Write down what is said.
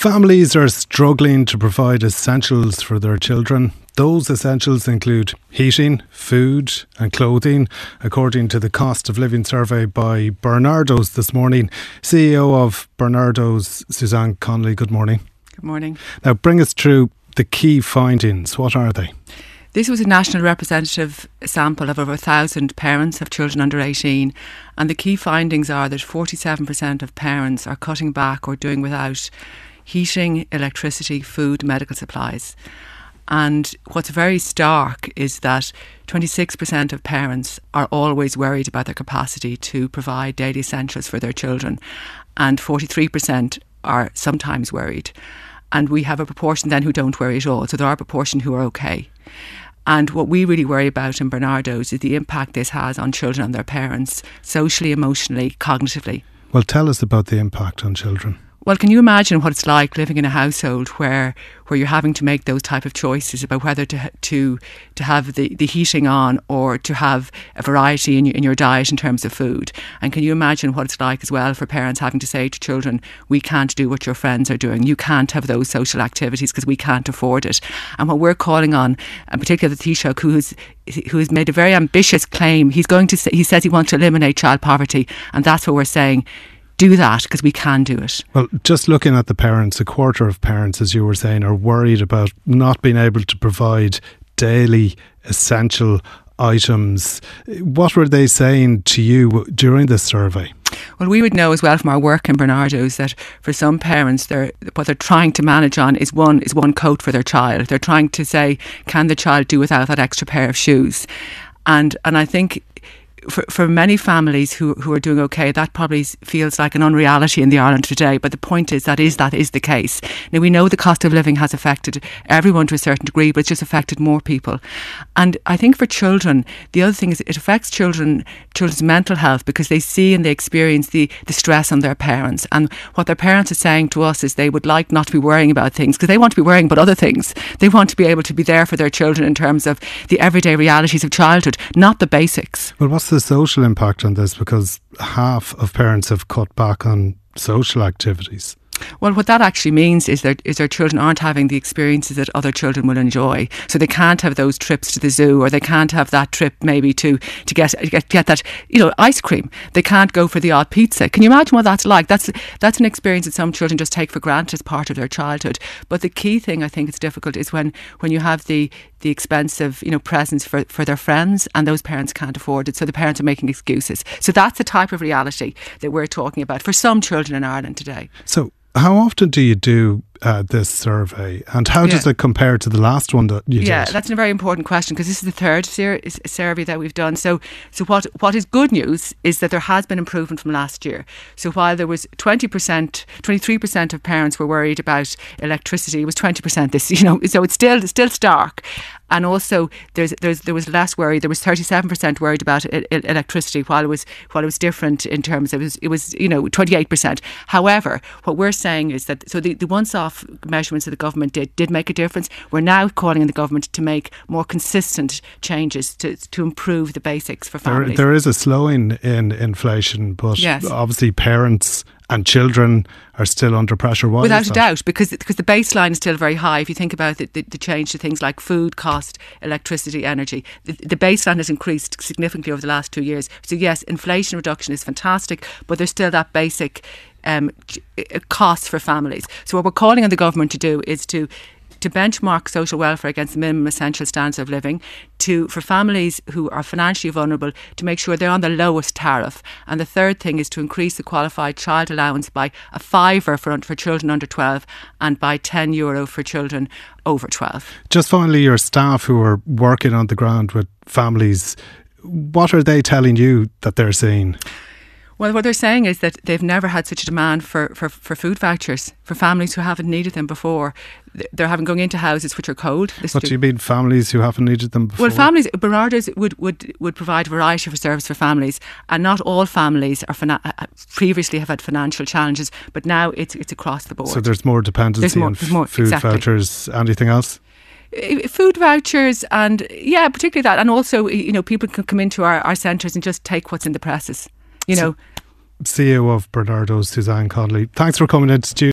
Families are struggling to provide essentials for their children. Those essentials include heating, food and clothing, according to the cost of living survey by Barnardo's this morning. CEO of Barnardo's, Suzanne Connolly, good morning. Good morning. Now bring us through the key findings. What are they? This was a national representative sample of over 1,000 parents of children under 18, and the key findings are that 47% of parents are cutting back or doing without heating, electricity, food, medical supplies. And what's very stark is that 26% of parents are always worried about their capacity to provide daily essentials for their children, and 43% are sometimes worried. And we have a proportion then who don't worry at all. So there are a proportion who are okay. And what we really worry about in Barnardo's is the impact this has on children and their parents, socially, emotionally, cognitively. Well, tell us about the impact on children. Well, can you imagine what it's like living in a household where you're having to make those type of choices about whether to have the heating on or to have a variety in your diet in terms of food? And can you imagine what it's like as well for parents having to say to children, we can't do what your friends are doing. You can't have those social activities because we can't afford it. And what we're calling on, and particularly the Taoiseach, who has made a very ambitious claim, he says he wants to eliminate child poverty, and that's what we're saying. Do that because we can do it. Well, just looking at the parents, a quarter of parents, as you were saying, are worried about not being able to provide daily essential items. What were they saying to you during this survey? Well, we would know as well from our work in Barnardo's that for some parents, what they're trying to manage on is one coat for their child. They're trying to say, can the child do without that extra pair of shoes? And I think for many families who are doing okay, that probably feels like an unreality in the Ireland today. But the point is that is the case. Now, we know the cost of living has affected everyone to a certain degree, but it's just affected more people. And I think for children, the other thing is it affects children's mental health because they see and they experience the stress on their parents. And what their parents are saying to us is they would like not to be worrying about things because they want to be worrying about other things. They want to be able to be there for their children in terms of the everyday realities of childhood, not the basics. Well, what's the social impact on this? Because half of parents have cut back on social activities. Well, what that actually means is their children aren't having the experiences that other children will enjoy. So they can't have those trips to the zoo, or they can't have that trip maybe to get that ice cream. They can't go for the odd pizza. Can you imagine what that's like? That's an experience that some children just take for granted as part of their childhood. But the key thing I think is difficult is when you have the expensive presents for their friends and those parents can't afford it, so the parents are making excuses. So that's the type of reality that we're talking about for some children in Ireland today. So how often do you do this survey, and how does it compare to the last one that you did? Yeah, that's a very important question because this is the third survey that we've done. So what is good news is that there has been improvement from last year. So while there was 23% of parents were worried about electricity, it was 20% this. So it's still stark. And also there was less worry. There was 37% worried about electricity, while it was different in terms of it was 28%. However, what we're saying is that the once-off measurements that the government did make a difference. We're now calling on the government to make more consistent changes to improve the basics for families. There is a slowing in inflation, but yes, obviously parents and children are still under pressure. Why Without a doubt, because the baseline is still very high. If you think about the change to things like food cost, electricity, energy, the baseline has increased significantly over the last 2 years. So yes, inflation reduction is fantastic, but there's still that basic cost for families. So what we're calling on the government to do is to benchmark social welfare against the minimum essential standards of living, for families who are financially vulnerable to make sure they're on the lowest tariff. And the third thing is to increase the qualified child allowance by a £5 for children under 12 and by €10 for children over 12. Just finally, your staff who are working on the ground with families, what are they telling you that they're seeing? Well, what they're saying is that they've never had such a demand for food vouchers for families who haven't needed them before. They're having going into houses which are cold. What do you mean, families who haven't needed them before? Well, families, Barnardo's would provide a variety of service for families, and not all families previously have had financial challenges, but now it's across the board. So there's more dependency on food vouchers. Anything else? Food vouchers and particularly that, and also people can come into our centres and just take what's in the presses. CEO of Barnardo's, Suzanne Connolly. Thanks for coming into the studio.